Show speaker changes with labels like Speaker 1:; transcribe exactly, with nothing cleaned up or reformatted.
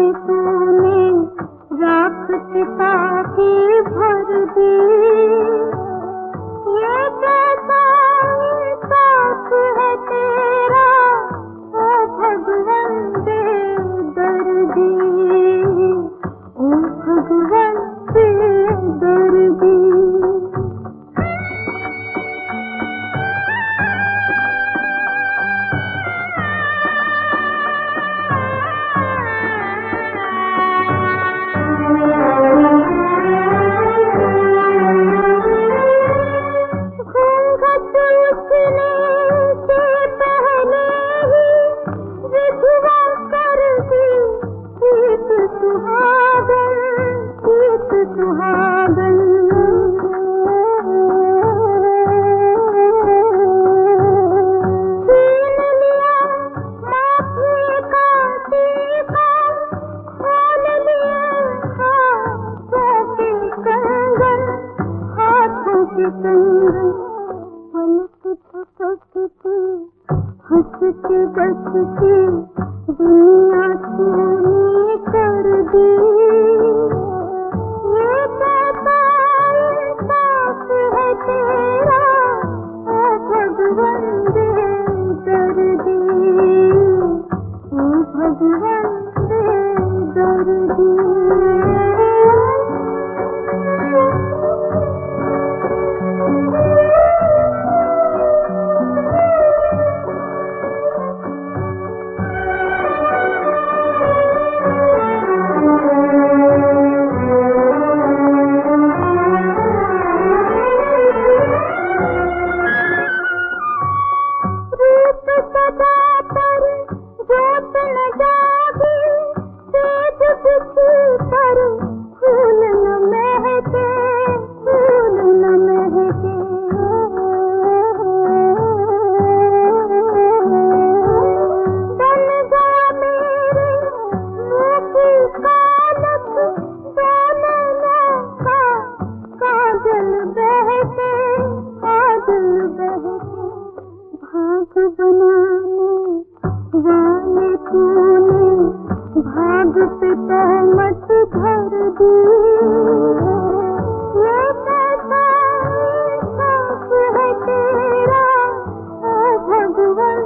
Speaker 1: तूने राख चिता की भर दी। ये कैसा इंसाफ है तेरा ओ भगवान बेदर्दी, ओ भगवान बेदर्दी। हंसती बसती दुनिया तूने कर दी। ये कैसा इंसाफ है तेरा ओ भगवान बेदर्दी, ओ भगवान बेदर्दी। वाले तूने भाग पे तहमत भर दी। ये कैसा इंसाफ है तेरा ओ भगवान